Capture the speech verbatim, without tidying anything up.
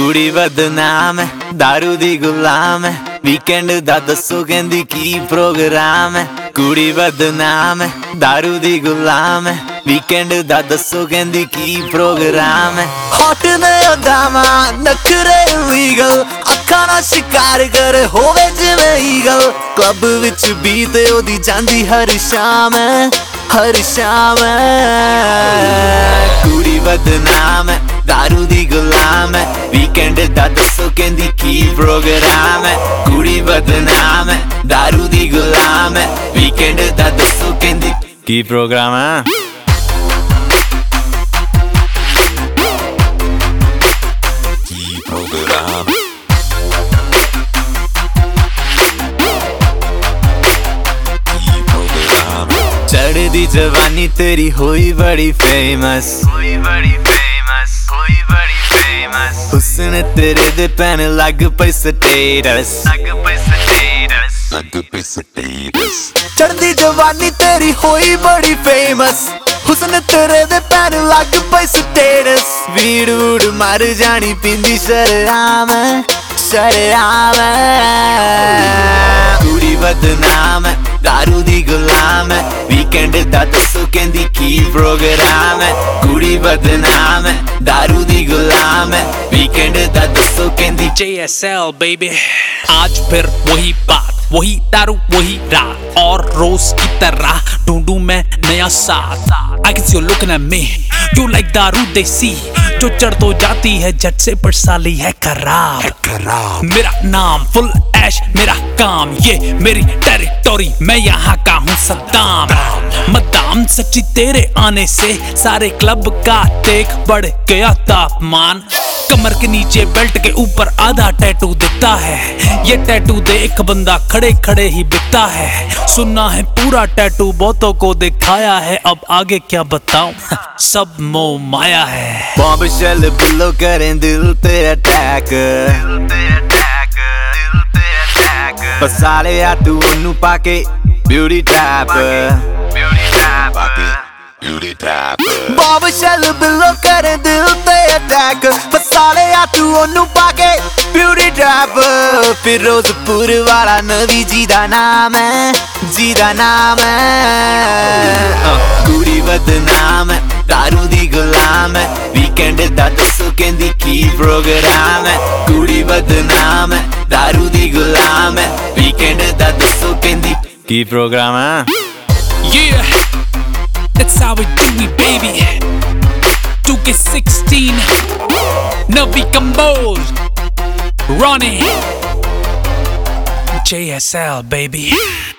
ਕੁੜੀ ਬਦਨਾਮ ਹੈ, ਦਾਰੂ ਦੀ ਗੁਲਾਮ ਹੈ, ਵੀਕਐਂਡ ਦਾ ਦੱਸੋ ਕਹਿੰਦੀ ਕੀ ਪ੍ਰੋਗਰਾਮ ਹੈ। ਕੁੜੀ ਬਦਨਾਮ ਹੈ, ਦਾਰੂ ਦੀ ਗੁਲਾਮ ਹੈ, ਵੀਕਐਂਡ ਦਾ ਦੱਸੋ ਕਹਿੰਦੀ ਕੀ ਪ੍ਰੋਗਰਾਮ ਹੈ। ਹੌਟ ਨੇ ਉਦਾਮਾ ਨਖਰੇ ਲੀਗਲ, ਅੱਖਾਂ ਨਾਲ ਸ਼ਿਕਾਰ ਕਰ ਹੋਵੇ ਜਿਵੇਂ ਈਗਲ। ਕਲੱਬ ਵਿੱਚ ਬੀਤ ਉਹਦੀ ਜਾਂਦੀ ਹਰ ਸ਼ਾਮ ਹੈ, ਹਰ ਸ਼ਾਮ ਹੈ। ਕੁੜੀ ਬਦਨਾਮ ਹੈ, ਦਾਰੂ ਦੀ ਗੁਲਾਮ ਹੈ, ਵੀਕਐਂਡ ਦਾ ਦੱਸੋ ਕਹਿੰਦੀ ਕੀ ਪ੍ਰੋਗਰਾਮ ਹੈ। ਕੁੜੀ ਬਦਨਾਮ ਹੈ, ਦਾਰੂ ਦੀ ਗੁਲਾਮ ਹੈ, ਵੀਕਐਂਡ ਦਾ ਦੱਸੋ ਕਹਿੰਦੀ ਕੀ ਪ੍ਰੋਗਰਾਮ ਹੈ। ਕੀ ਪ੍ਰੋਗਰਾਮ चढ़दी जवानी तेरी हुई बड़ी फेमस, हुई बड़ी फेमस, हुई बड़ी फेमस। हुस्न तेरे दे पैन लग पई स्टेटस, लग पई स्टेटस, लग पई स्टेटस। चढ़दी जवानी तेरी हुई बड़ी फेमस, हुस्न तेरे दे पैन लग पई स्टेटस। भीड़ वूड़ मर जानी पींदी शरेआम, शरेआम। कुड़ी बदनाम है, दारू दी गुलाम है, ਵੀਕਐਂਡ ਦਾ ਦੱਸੋ ਕਹਿੰਦੀ ਕੀ ਪ੍ਰੋਗਰਾਮ ਹੈ। ਕੁੜੀ ਬਦਨਾਮ ਹੈ, दारू दी गुलाम है, ਵੀਕਐਂਡ ਦਾ ਦੱਸੋ ਕਹਿੰਦੀ J S L baby। आज फिर वही बात, वही दारू वही रात, और रोज की तरह ढूंढूं मैं नया साथ। I guess you're looking at me, you like दारू देसी जो चढ़ तो जाती है झट से पर साली है खराब, खराब। मेरा नाम फुल ऐश, मेरा काम ये मेरी टेरिटोरी, मैं यहाँ का हूँ सद्दाम। मदाम सच्ची तेरे आने से सारे क्लब का देख बढ़ गया तापमान। कमर के नीचे बेल्ट के ऊपर आधा टैटू दिखता है, ये टैटू देख बंदा खड़े खड़े ही बिकता है। सुनना है पूरा टैटू बहुतों को दिखाया है, अब आगे क्या बताऊं सब मोह माया है। बॉम्बशेल बिल्लो करें दिल ते अटैक, दिल ते अटैक, दिल ते अटैक। फसाले आ तू ओनू पाके beauty trap, beauty trap, beauty trap. Bombshell बिल्लो करें दिल ते अटैक, फसाले आ तू ओनू पाके ब्यूटी ट्रैप। फिरोजपुर वाला नवी जी दा नाम है, जी दा नाम है। कुड़ी बदनाम है, दारू दी गुलाम है, ਵੀਕਐਂਡ ਦਾ ਦੱਸੋ ਕਹਿੰਦੀ ਕੀ ਪ੍ਰੋਗਰਾਮ ਹੈ। ਕੁੜੀ ਬਦਨਾਮ ਹੈ, दारू ਦੀ ਗੁਲਾਮ ਹੈ, ਵੀਕਐਂਡ ਦਾ ਦੱਸੋ ਕਹਿੰਦੀ ਕੀ ਪ੍ਰੋਗਰਾਮ ਹੈ। Yeah, that's how we do it baby। two K sixteen Navi Compose Ronnie J S L baby।